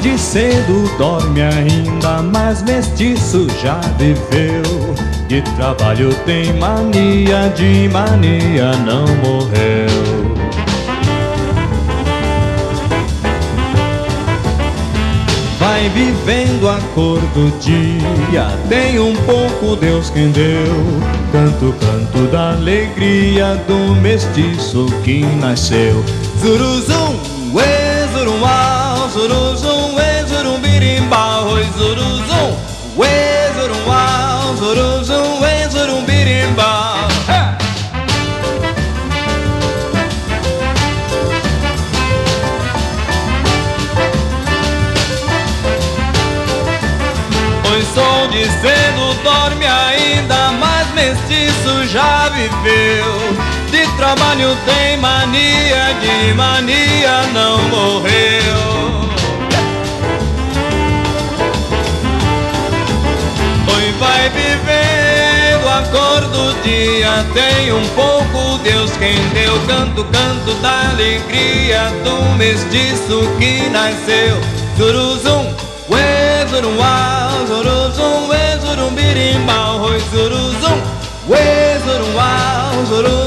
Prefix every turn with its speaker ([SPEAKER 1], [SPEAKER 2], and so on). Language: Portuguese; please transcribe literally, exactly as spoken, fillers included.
[SPEAKER 1] de cedo dorme ainda, mas mestiço já viveu. De trabalho tem mania, de mania não morreu. Vai vivendo a cor do dia, tem um pouco Deus quem deu. Canto, canto da alegria do mestiço que nasceu. Zuruzum, uê, zurumbau, zuruzum, uê, zurumbirimbau, oi, zuruzum, uê, zurumbau, zuruzum, uê, zurumbirimbau. Pois sol de cedo dorme ainda, mas mestiço já viveu. De trabalho tem mania, de mania não morreu. Oi, vai vivendo a cor do dia, tem um pouco Deus quem deu. Canto, canto da alegria do mestiço que nasceu. Zuruzum, uê, zurumbau, zuruzum, uê, zurumbirimbau, oi, zuruzum, uê, zurumbau, zuruzum.